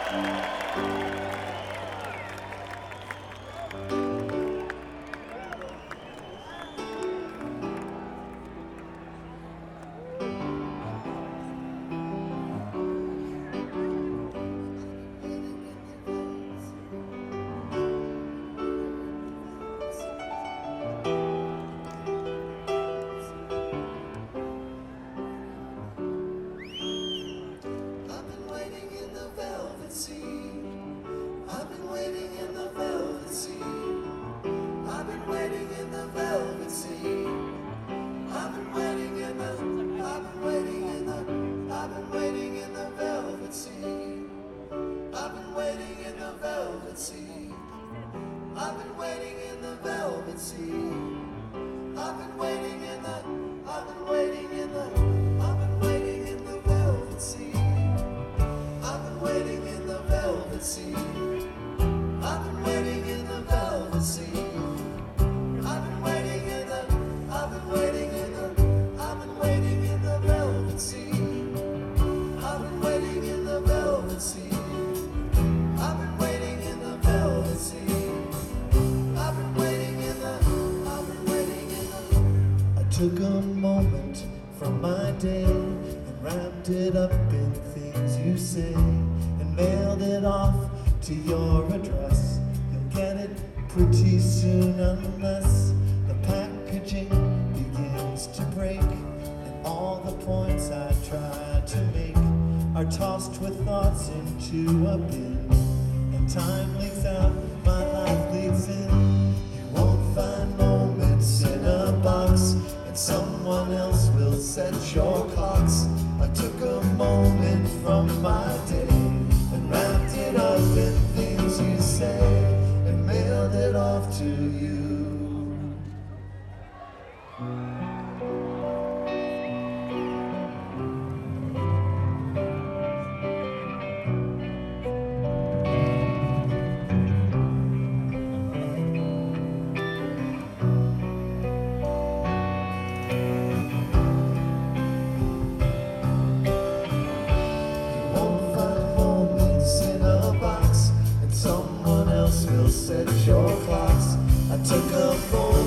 Took a moment from my day and wrapped it up in things you say and mailed it off to your address. You'll get it pretty soon unless the packaging begins to break and all the points I tried to make are tossed with thoughts into a bin and time leaks out, my life leaks in. You won't find moments in a box, someone else will set your clocks. I took a moment from my day and wrapped it up in things you say and mailed it off to you. Set your clocks. I took a moment